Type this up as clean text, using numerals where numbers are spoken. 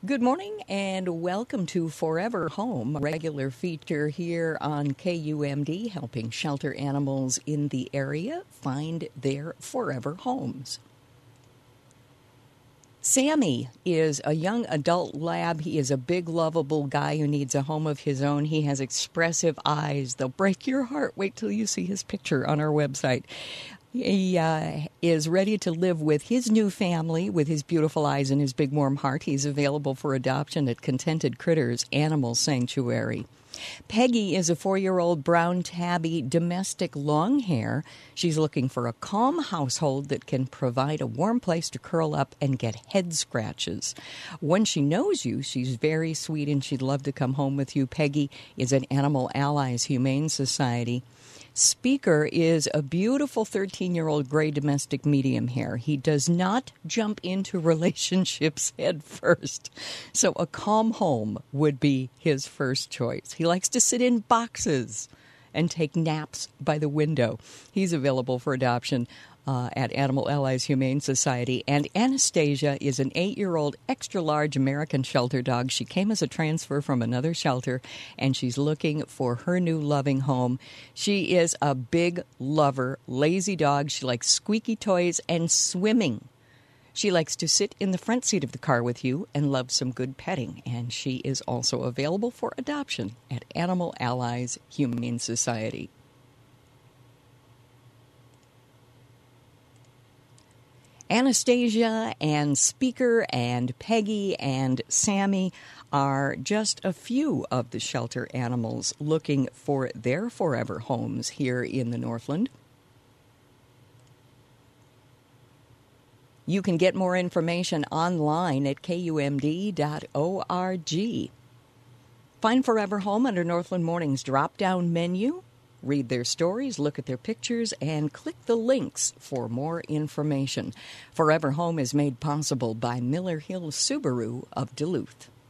Good morning and welcome to Forever Home, a regular feature here on KUMD, helping shelter animals in the area find their forever homes. Sammy is a young adult lab. He is a big, lovable guy who needs a home of his own. He has expressive eyes. They'll break your heart. Wait till you see his picture on our website. He is ready to live with his new family with his beautiful eyes and his big warm heart. He's available for adoption at Contented Critters Animal Sanctuary. Peggy is a 4-year-old brown tabby domestic long hair. She's looking for a calm household that can provide a warm place to curl up and get head scratches. When she knows you, she's very sweet and she'd love to come home with you. Peggy is at Animal Allies Humane Society. Speaker is a beautiful 13-year-old gray domestic medium hair. He does not jump into relationships head first, so a calm home would be his first choice. He likes to sit in boxes and take naps by the window. He's available for adoption at Animal Allies Humane Society. And Anastasia is an 8-year-old extra-large American shelter dog. She came as a transfer from another shelter, and she's looking for her new loving home. She is a big lover, lazy dog. She likes squeaky toys and swimming. She likes to sit in the front seat of the car with you and loves some good petting. And she is also available for adoption at Animal Allies Humane Society. Anastasia and Speaker and Peggy and Sammy are just a few of the shelter animals looking for their forever homes here in the Northland. You can get more information online at kumd.org. Find Forever Home under Northland Morning's drop-down menu. Read their stories, look at their pictures, and click the links for more information. Forever Home is made possible by Miller Hill Subaru of Duluth.